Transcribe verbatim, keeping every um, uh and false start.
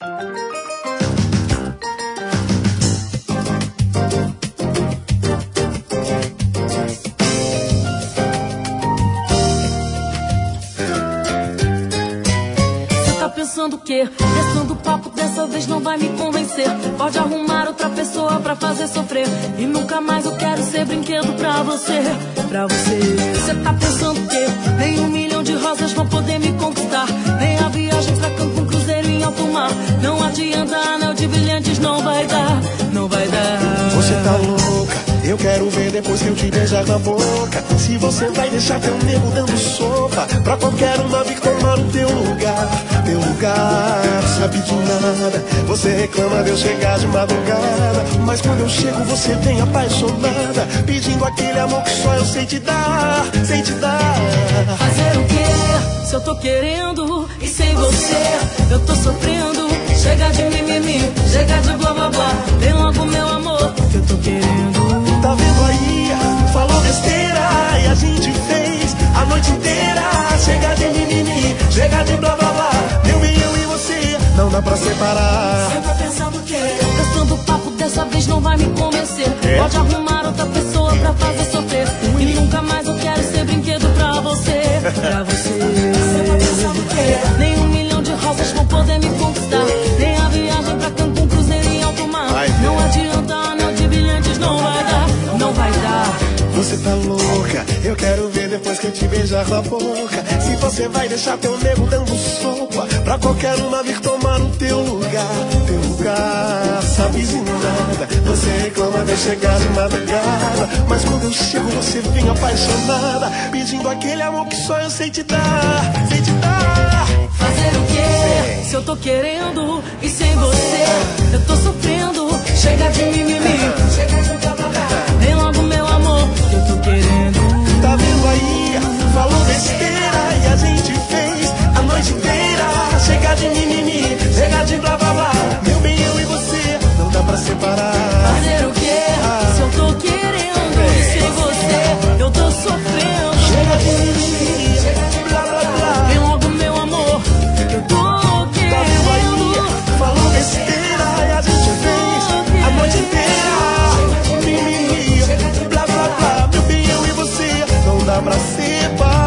Pensando que, pensando papo dessa vez não vai me convencer. Pode arrumar outra pessoa pra fazer sofrer, e nunca mais eu quero ser brinquedo pra você, pra você. Cê tá pensando que nem um milhão de rosas vão poder me conquistar, nem a viagem pra Cancún, cruzeiro em alto mar. Não adianta, anel de brilhantes não vai dar, não vai dar. Você tá louca, eu quero ver depois que eu te beijar na boca. Se você vai deixar teu nego dando sopa pra qualquer uma vir tomar o teu lugar, teu lugar, sabe de nada. Você reclama de eu chegar de madrugada, mas quando eu chego você vem apaixonada, pedindo aquele amor que só eu sei te dar, sei te dar. Fazer o quê? Se eu tô querendo e sem você eu tô sofrendo. Chega de mimimi, chega de blá blá blá, vem logo meu amor que eu tô querendo. Tá vendo aí? Falou besteira e a gente fez a noite inteira. Chega de mimimi, chega de blá blá blá, eu e eu e você não dá pra separar. Você tá pensando o quê? Pensando o papo dessa vez não vai me convencer. É? Pode arrumar outra pessoa pra fazer sofrer, e nunca mais eu quero ser brinquedo pra você, pra você. Você tá pensando o quê? Nem um milhão de rosas vão poder me conquistar, nem a viagem pra Cancún, cruzeiro em alto mar. Ai, não é. adianta, anel de brilhantes não vai dar, não vai dar. Você tá louca, eu quero ver depois que eu te beijar na boca. Se você vai deixar teu nego dando sopa pra qualquer uma vir tomar o teu lugar, teu lugar, sabe de nada. Você reclama de eu chegar de madrugada, mas quando eu chego você vem apaixonada, pedindo aquele amor que só eu sei te dar, sei te dar. Fazer o quê? Se eu tô querendo e sem você eu tô sofrendo. Chega de mimimi, chega de blá blá blá, vem logo meu amor que eu tô querendo. Tá vendo aí? Falou besteira e a gente fez a noite inteira. Chega de mimimi, chega de blá blá blá, meu bem, eu e você não dá pra separar. Fazer o quê? Ah. Se eu tô querendo e sem você eu tô sofrendo. Chega de mimimi, chega de blá blá blá, vem logo meu amor que eu tô querendo. tá vendo aí? Falou besteira e a gente fez a noite inteira. Mimimi, blá blá blá, meu bem, eu e você não dá pra separar.